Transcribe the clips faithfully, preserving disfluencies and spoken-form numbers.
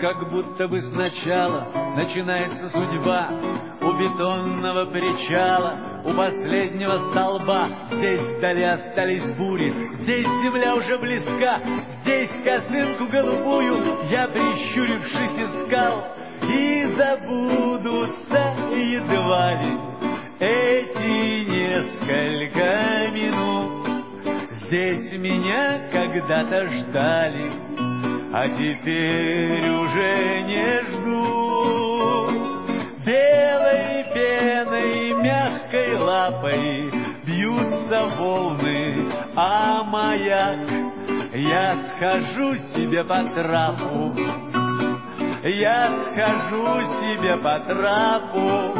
как будто бы сначала начинается судьба. У бетонного причала, у последнего столба. Здесь вдали остались бури, здесь земля уже близка. Здесь косынку голубую я, прищурившись, искал. И забудутся едва ли эти несколько минут. Здесь меня когда-то ждали, а теперь уже не ждут. Белой пеной, мягкой лапой бьются волны, а маяк. Я схожу себе по трапу, я схожу себе по трапу,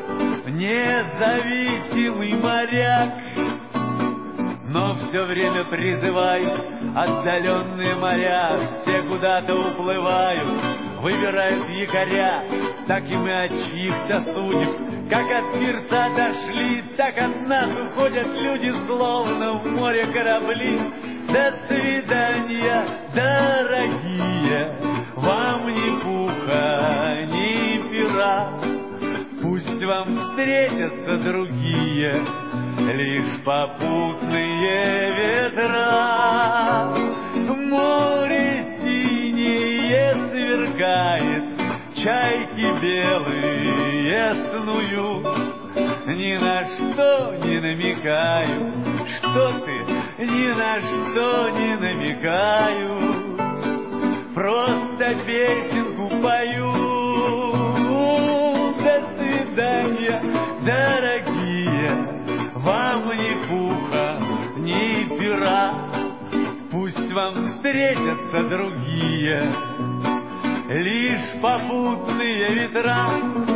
независимый моряк. Но все время призывают отдаленные моря, все куда-то уплывают, выбирают якоря. Так и мы от чьих-то судеб, как от пирса отошли, так от нас уходят люди, словно в море корабли. До свидания, дорогие, вам ни пуха, ни пера. Пусть вам встретятся другие, лишь попутные ветра. Море синее сверкает, чайки белые снуют. Ни на что не намекаю, что ты, ни на что не намекаю, просто песенку пою. До свидания, дорогие, вам ни пуха, ни пера. Пусть вам встретятся другие, лишь попутные ветра.